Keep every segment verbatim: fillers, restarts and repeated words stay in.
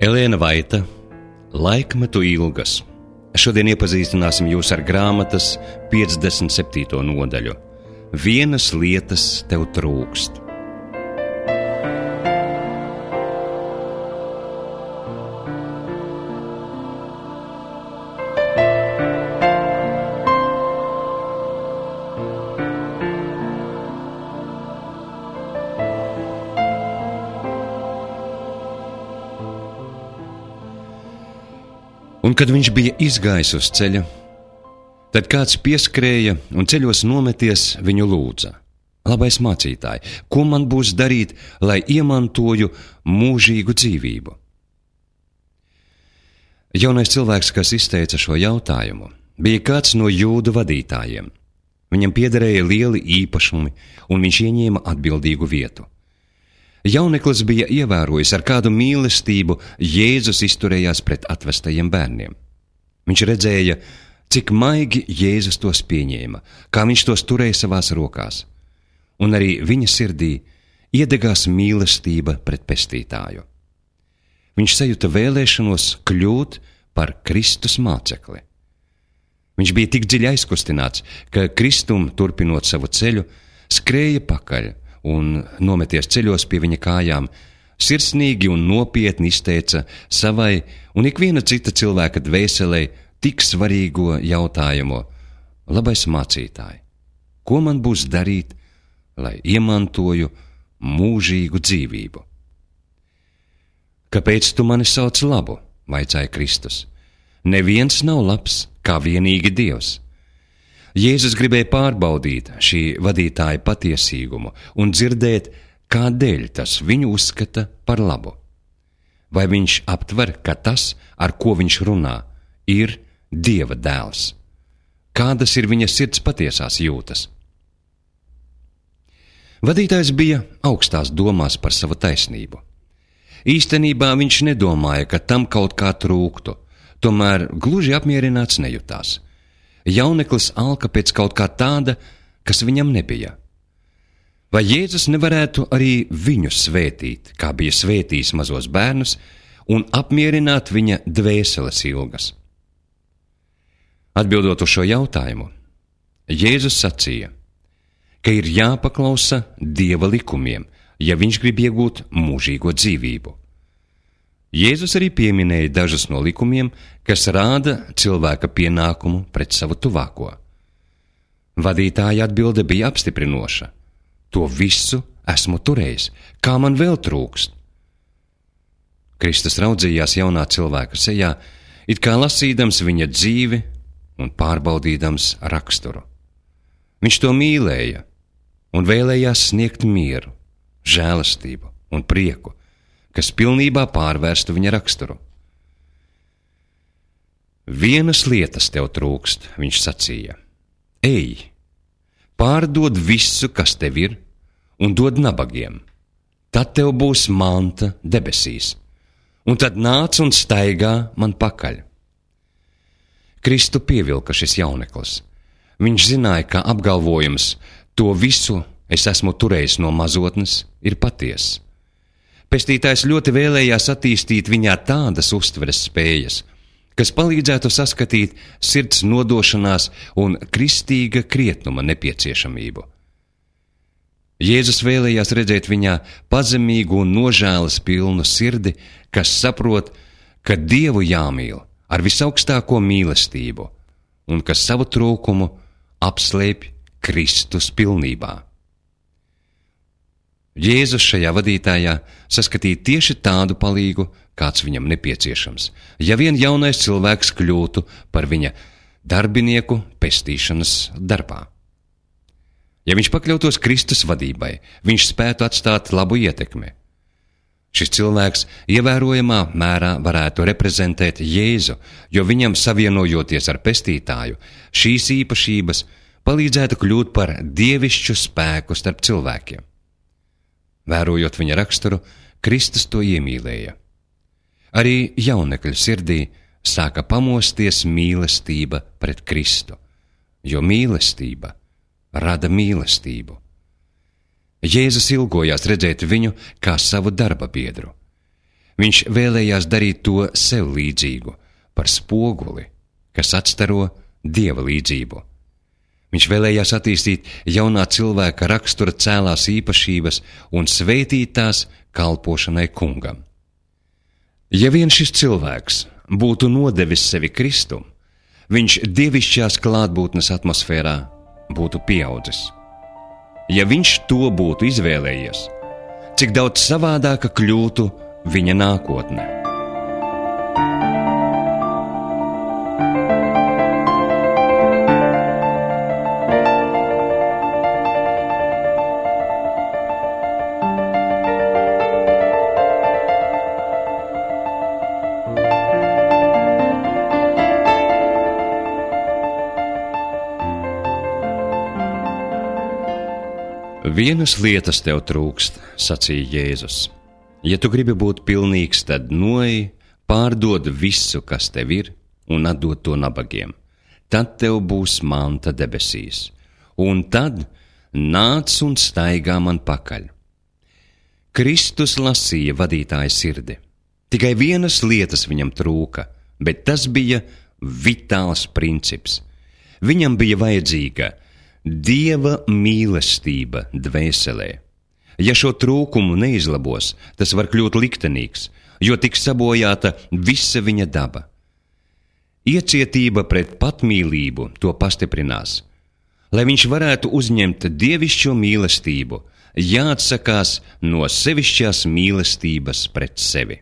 Elēna Vaita, Laikmetu ilgas. Šodien iepazīstināsim jūs ar grāmatas piecdesmit septīto nodaļu. Vienas lietas tev trūkst. Un kad viņš bija izgājis uz ceļa, tad kāds pieskrēja un ceļos nometies viņu lūdza: Labais mācītāj, ko man būs darīt, lai iemantoju mūžīgu dzīvību? Jaunais cilvēks, kas izteica šo jautājumu, bija kāds no jūdu vadītājiem. Viņam piederēja lieli īpašumi, un viņš ieņēma atbildīgu vietu. Jauneklis bija ievērojis, ar kādu mīlestību Jēzus izturējās pret atvestajiem bērniem. Viņš redzēja, cik maigi Jēzus tos pieņēma, kā viņš tos turēja savās rokās, un arī viņa sirdī iedegās mīlestība pret pestītāju. Viņš sajuta vēlēšanos kļūt par Kristus mācekli. Viņš bija tik dziļi aizkustināts, ka Kristum, turpinot savu ceļu, skrēja pakaļ un, nometies ceļos pie viņa kājām, sirsnīgi un nopietni izteica savai un ikviena cita cilvēka dvēselē tik svarīgo jautājumu: Labais mācītāj, ko man būs darīt, lai iemantoju mūžīgu dzīvību? Kāpēc tu mani sauc labu? Vaicāja Kristus. Neviens nav labs, kā vienīgi Dievs. Jēzus gribēja pārbaudīt šī vadītāja patiesīgumu un dzirdēt, kādēļ tas viņu uzskata par labu. Vai viņš aptver, ka tas, ar ko viņš runā, ir Dieva dēls? Kādas ir viņa sirds patiesās jūtas? Vadītājs bija augstās domās par savu taisnību. Īstenībā viņš nedomāja, ka tam kaut kā trūktu, tomēr gluži apmierināts nejutās. Jauneklis alka pēc kaut kā tāda, kas viņam nebija. Vai Jēzus nevarētu arī viņu svētīt, kā bija svētījis mazos bērnus, un apmierināt viņa dvēseles ilgas? Atbildot uz šo jautājumu, Jēzus sacīja, ka ir jāpaklausa Dieva likumiem, ja viņš grib iegūt mūžīgo dzīvību. Jēzus arī pieminēja dažus no likumiem, kas rāda cilvēka pienākumu pret savu tuvāko. Vadītāja atbilde bija apstiprinoša: To visu esmu turējis, kā man vēl trūkst? Kristus raudzījās jaunā cilvēka sejā, it kā lasīdams viņa dzīvi un pārbaudīdams raksturu. Viņš to mīlēja un vēlējās sniegt mieru, žēlastību un prieku, kas pilnībā pārvērstu viņa raksturu. Vienas lietas tev trūkst, viņš sacīja. Ej, pārdod visu, kas tev ir, un dod nabagiem. Tad tev būs manta debesīs, un tad nāc un staigā man pakaļ. Kristu pievilka šis jauneklis. Viņš zināja, ka apgalvojums: To visu es esmu turējis no mazotnes, ir patiess. Pestītājs ļoti vēlējās attīstīt viņā tādas uztveres spējas, kas palīdzētu saskatīt sirds nodošanās un kristīga krietnuma nepieciešamību. Jēzus vēlējās redzēt viņā pazemīgu un nožēlas pilnu sirdi, kas saprot, ka Dievu jāmīl ar visaugstāko mīlestību un kas savu trūkumu apslēpj Kristus pilnībā. Jēzus šajā vadītājā saskatīja tieši tādu palīgu, kāds viņam nepieciešams, ja vien jaunais cilvēks kļūtu par viņa darbinieku pestīšanas darbā. Ja viņš pakļautos Kristus vadībai, viņš spētu atstāt labu ietekmi. Šis cilvēks ievērojamā mērā varētu reprezentēt Jēzu, jo viņam, savienojoties ar pestītāju, šīs īpašības palīdzētu kļūt par dievišķu spēku starp cilvēkiem. Vērojot viņa raksturu, Kristus to iemīlēja. Arī jaunekļa sirdī sāka pamosties mīlestība pret Kristu, jo mīlestība rada mīlestību. Jēzus ilgojās redzēt viņu kā savu darba biedru. Viņš vēlējās darīt to sev līdzīgu, par spoguli, kas atstaro Dieva līdzību. Viņš vēlējās attīstīt jaunā cilvēka rakstura cēlās īpašības un svētīt tās kalpošanai kungam. Ja vien šis cilvēks būtu nodevis sevi Kristum, viņš dievišķās klātbūtnes atmosfērā būtu pieaudzis. Ja viņš to būtu izvēlējies, cik daudz savādāka kļūtu viņa nākotne. Vienas lietas tev trūkst, sacīja Jēzus. Ja tu gribi būt pilnīgs, tad noej, pārdod visu, kas tev ir, un atdod to nabagiem. Tad tev būs manta debesīs. Un tad nāc un staigā man pakaļ. Kristus lasīja vadītāja sirdi. Tikai vienas lietas viņam trūka, bet tas bija vitāls princips. Viņam bija vajadzīga Dieva mīlestība dvēselē. Ja šo trūkumu neizlabos, tas var kļūt liktenīgs, jo tiks sabojāta visa viņa daba. Iecietība pret patmīlību to pastiprinās. Lai viņš varētu uzņemt dievišķo mīlestību, jāatsakās no sevišķās mīlestības pret sevi.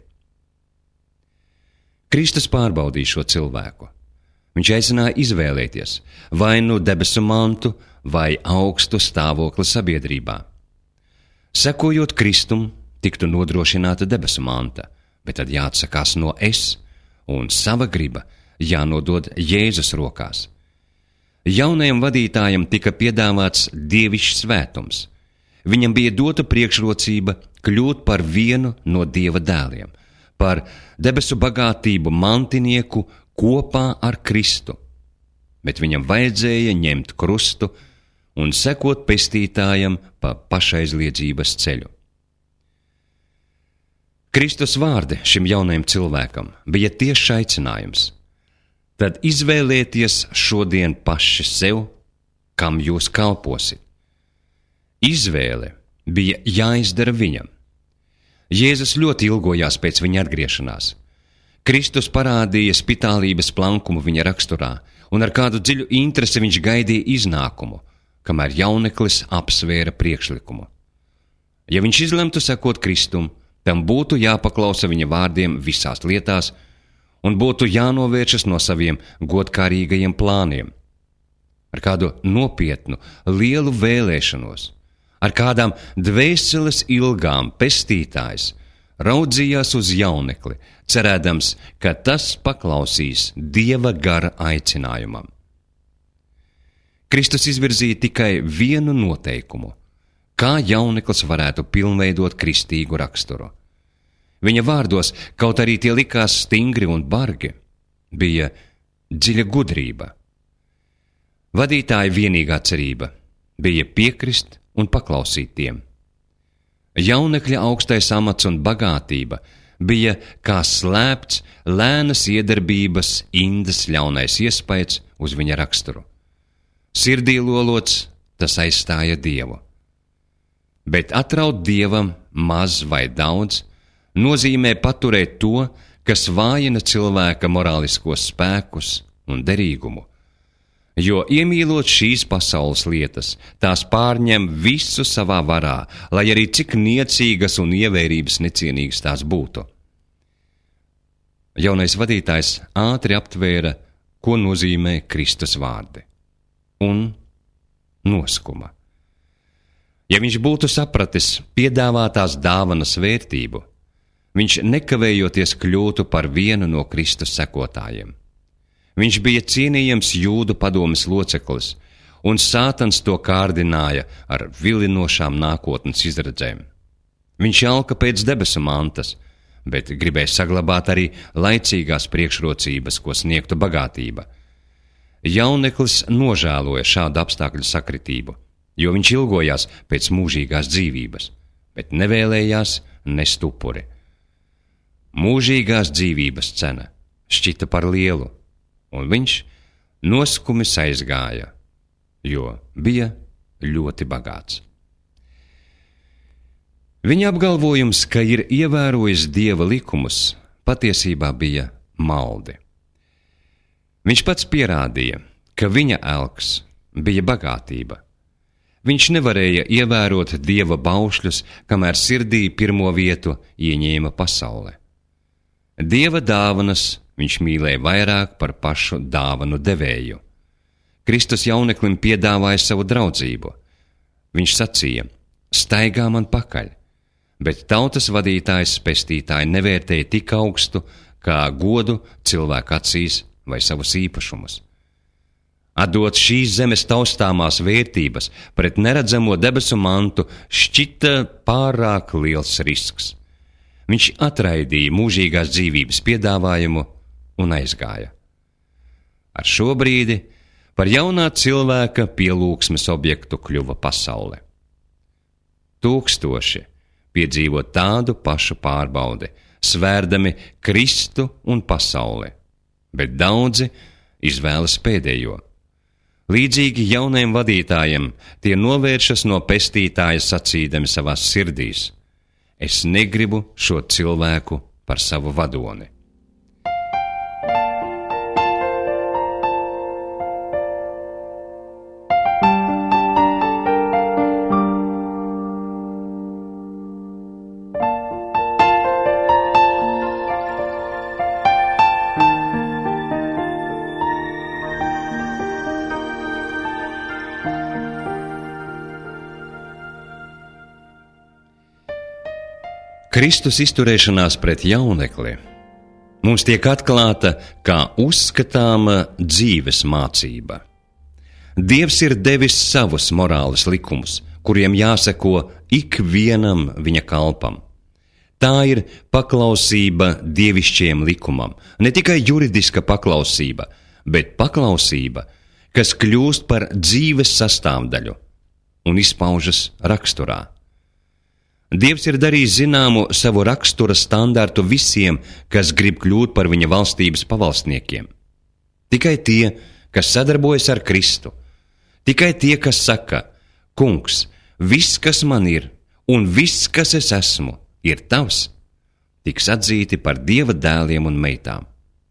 Kristus pārbaudīja šo cilvēku. Viņš aicināja izvēlēties vai nu debesu mantu, vai augstu stāvokli sabiedrībā. Sekojot Kristum, tiktu nodrošināta debesu manta, bet tad jāatsakās no es, un sava griba jānodod Jēzus rokās. Jaunajam vadītājam tika piedāvāts dievišķs svētums. Viņam bija dota priekšrocība kļūt par vienu no Dieva dēliem, par debesu bagātību mantinieku kopā ar Kristu, bet viņam vajadzēja ņemt krustu un sekot pestītājam pa pašaizliedzības ceļu. Kristus vārdi šim jaunajam cilvēkam bija tiešs aicinājums. Tad izvēlieties šodien paši sev, kam jūs kalposit. Izvēle bija jāizdara viņam. Jēzus ļoti ilgojās pēc viņa atgriešanās. Kristus parādīja spitālības plankumu viņa raksturā, un ar kādu dziļu interesi viņš gaidīja iznākumu, kamēr jauneklis apsvēra priekšlikumu. Ja viņš izlemtu sekot Kristum, tam būtu jāpaklausa viņa vārdiem visās lietās un būtu jānovēršas no saviem godkārīgajiem plāniem. Ar kādu nopietnu, lielu vēlēšanos, ar kādām dvēseles ilgām pestītājs raudzījās uz jaunekli, cerēdams, ka tas paklausīs Dieva gara aicinājumam. Kristus izvirzīja tikai vienu noteikumu, kā jauneklis varētu pilnveidot kristīgu raksturu. Viņa vārdos, kaut arī tie likās stingri un bargi, bija dziļa gudrība. Vadītāja vienīgā cerība bija piekrist un paklausīt tiem. Jaunekļa augstais amats un bagātība bija kā slēpts, lēnas iedarbības indas ļaunais iespaids uz viņa raksturu. Sirdī lolots, tas aizstāja Dievu. Bet atraut Dievam maz vai daudz nozīmē paturēt to, kas vājina cilvēka morāliskos spēkus un derīgumu. Jo iemīlot šīs pasaules lietas, tās pārņem visu savā varā, lai arī cik niecīgas un ievērības necienīgas tās būtu. Jaunais vadītājs ātri aptvēra, ko nozīmē Kristus vārdi, un noskuma. Ja viņš būtu sapratis piedāvātās dāvanas vērtību, viņš nekavējoties kļūtu par vienu no Kristus sekotājiem. Viņš bija cienījams jūdu padomes loceklis, un Sātans to kārdināja ar vilinošām nākotnes izredzēm. Viņš alka pēc debesu mantas, bet gribēja saglabāt arī laicīgās priekšrocības, ko sniegtu bagātība. Jauneklis nožēloja šādu apstākļu sakritību, jo viņš ilgojās pēc mūžīgās dzīvības, bet nevēlējās nest upuri. mūžīgās dzīvības cena šķita par lielu, un viņš noskumis aizgāja, jo bija ļoti bagāts. Viņa apgalvojums, ka ir ievērojis Dieva likumus, patiesībā bija maldi. Viņš pats pierādīja, ka viņa elks bija bagātība. Viņš nevarēja ievērot Dieva baušļus, kamēr sirdī pirmo vietu ieņēma pasaule. Dieva dāvanas viņš mīlēja vairāk par pašu dāvanu devēju. Kristus jauneklim piedāvāja savu draudzību. Viņš sacīja: staigā man pakaļ, bet tautas vadītājs pestītāji nevērtēja tik augstu, kā godu cilvēku acīs vai savus īpašumus. Atdot šīs zemes taustāmās vērtības pret neredzamo debesu mantu šķita pārāk liels risks. Viņš atraidīja mūžīgās dzīvības piedāvājumu un aizgāja. Ar šo brīdi par jaunā cilvēka pielūgsmes objektu kļuva pasaule. Tūkstoši piedzīvo tādu pašu pārbaudi, svērdami Kristu un pasauli, bet daudzi izvēlas pēdējo. Līdzīgi jaunajiem vadītājiem, tie novēršas no pestītāja sacīdami savās sirdīs: es negribu šo cilvēku par savu vadoni. Kristus izturēšanās pret jaunekli mums tiek atklāta kā uzskatāma dzīves mācība. Dievs ir devis savus morāles likumus, kuriem jāseko ikvienam viņa kalpam. Tā ir paklausība dievišķiem likumam, ne tikai juridiska paklausība, bet paklausība, kas kļūst par dzīves sastāvdaļu un izpaužas raksturā. Dievs ir darījis zināmu savu rakstura standartu visiem, kas grib kļūt par viņa valstības pavalsniekiem. Tikai tie, kas sadarbojas ar Kristu, tikai tie, kas saka: Kungs, viss, kas man ir, un viss, kas es esmu, ir tavs, tiks atzīti par Dieva dēliem un meitām.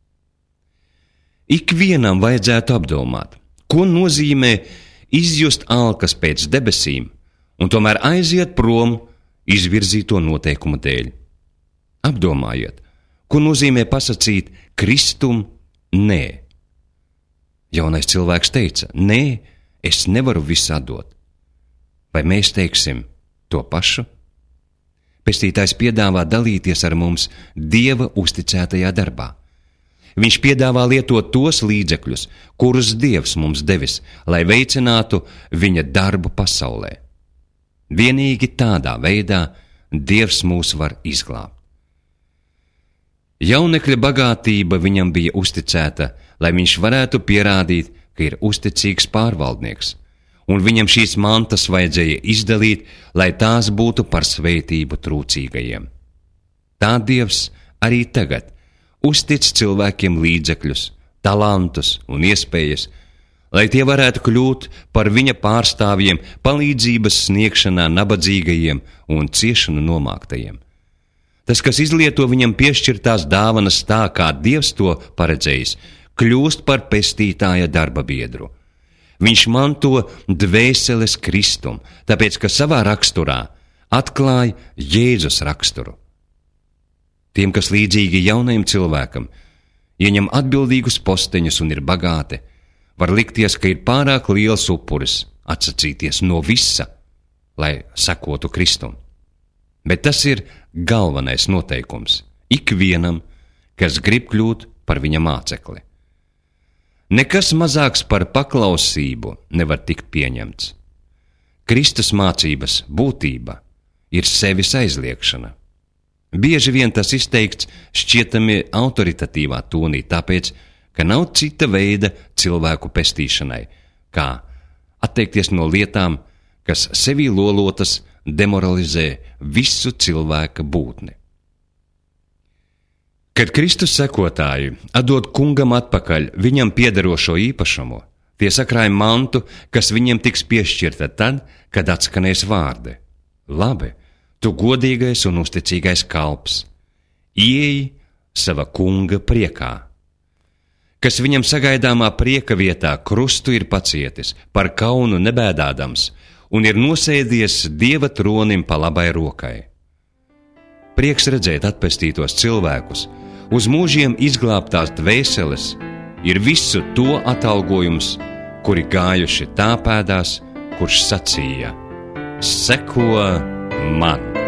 Ikvienam vajadzētu apdomāt, ko nozīmē izjust alkas pēc debesīm un tomēr aiziet prom izvirzīto noteikumu dēļ. Apdomājiet, ko nozīmē pasacīt Kristum nē. Jaunais cilvēks teica: nē, es nevaru visu atdot. Vai mēs teiksim to pašu? Pestītājs piedāvā dalīties ar mums Dieva uzticētajā darbā. Viņš piedāvā lietot tos līdzekļus, kurus Dievs mums devis, lai veicinātu viņa darbu pasaulē. Vienīgi tādā veidā Dievs mūs var izglābt. Jaunekļa bagātība viņam bija uzticēta, lai viņš varētu pierādīt, ka ir uzticīgs pārvaldnieks, un viņam šīs mantas vajadzēja izdalīt, lai tās būtu par svētību trūcīgajiem. Tā Dievs arī tagad uztic cilvēkiem līdzekļus, talantus un iespējas, lai tie varētu kļūt par viņa pārstāvjiem palīdzības sniegšanā nabadzīgajiem un ciešanu nomāktajiem. Tas, kas izlieto viņam piešķirtās dāvanas tā, kā Dievs to paredzējis, kļūst par pestītāja darba biedru. Viņš manto dvēseles Kristum, tāpēc, ka savā raksturā atklāja Jēzus raksturu. Tiem, kas līdzīgi jaunajam cilvēkam ieņem atbildīgus posteņus un ir bagāti, var likties, ka ir pārāk liels upuris atsacīties no visa, lai sekotu Kristum. Bet tas ir galvenais noteikums ikvienam, kas grib kļūt par viņa mācekli. Nekas mazāks par paklausību nevar tikt pieņemts. Kristus mācības būtība ir sevis aizliekšana. Bieži vien tas izteikts šķietami autoritatīvā tonī, tāpēc, ka nav cita veida cilvēku pestīšanai, kā atteikties no lietām, kas sevī lolotas demoralizē visu cilvēka būtni. Kad Kristus sekotāji atdod kungam atpakaļ viņam piederošo īpašumu, tie sakrāja mantu, kas viņiem tiks piešķirta tad, kad atskanēs vārdi. Labi, tu godīgais un uzticīgais kalps, ieej sava kunga priekā. Kas viņam sagaidāmā prieka vietā krustu ir pacietis, par kaunu nebēdādams, un ir nosēdies Dieva tronim pa labai rokai. Prieks redzēt atpestītos cilvēkus, uz mūžiem izglābtās dvēseles, ir visu to atalgojums, kuri gājuši tā pēdās, kurš sacīja: seko man!